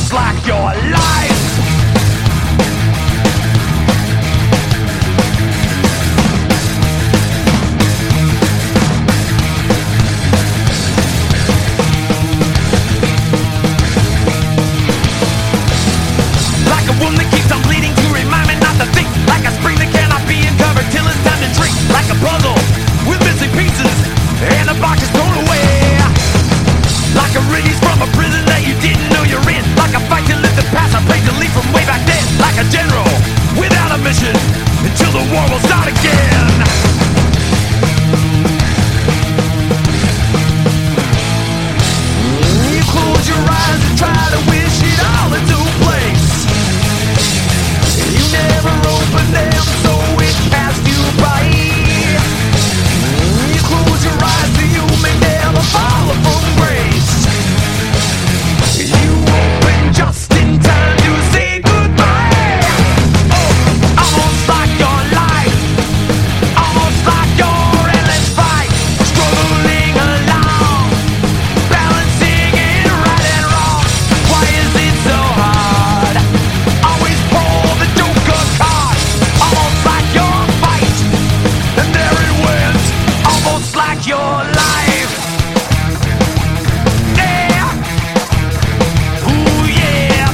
almost like your life. Like a wound that keeps on bleeding to remind me not to think. Like a spring that cannot be uncovered till it's time to drink. Like a puzzle with missing pieces and a box is thrown away. Like a release from a prison that you didn't know you're in. Like a fight to live the past, I pray to leave from way back then. Like a general without a mission until the war will start again. You close your eyes and try to wish it all into place. You never open them, so it passed you by. You close your eyes so you may never fall from grace. You open just in time to say goodbye. Oh, almost like your life, almost like your endless fight, struggling along, balancing it right and wrong. Why is it so hard? Always pull the joker card. Almost like your fight, and there it went. Almost like your life. Yeah. Ooh yeah.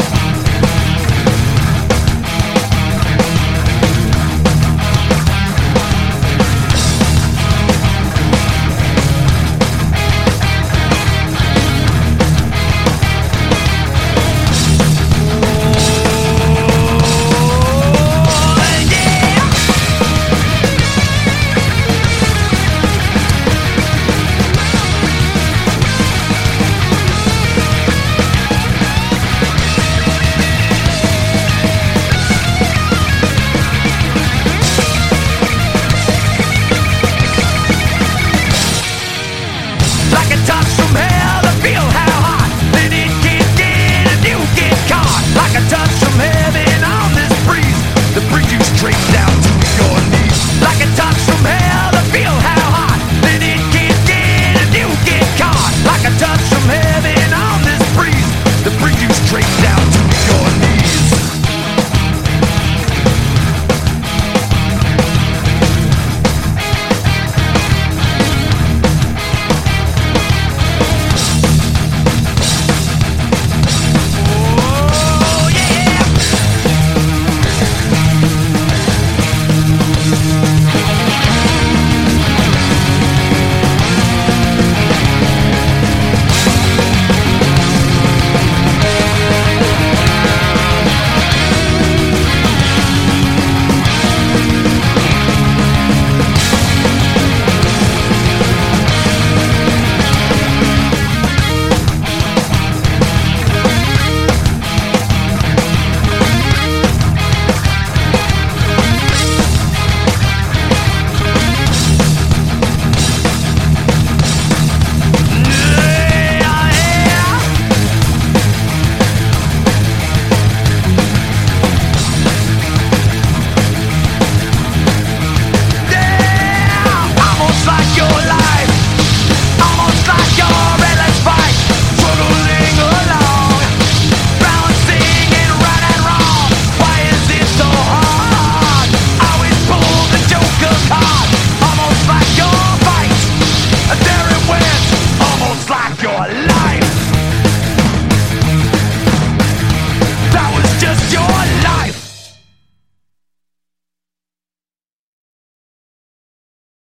Like a touch from hell to feel how hot, then it kicked in and you get caught. Like a touch from heaven on this breeze that brings you straight down to your knees. Like a touch from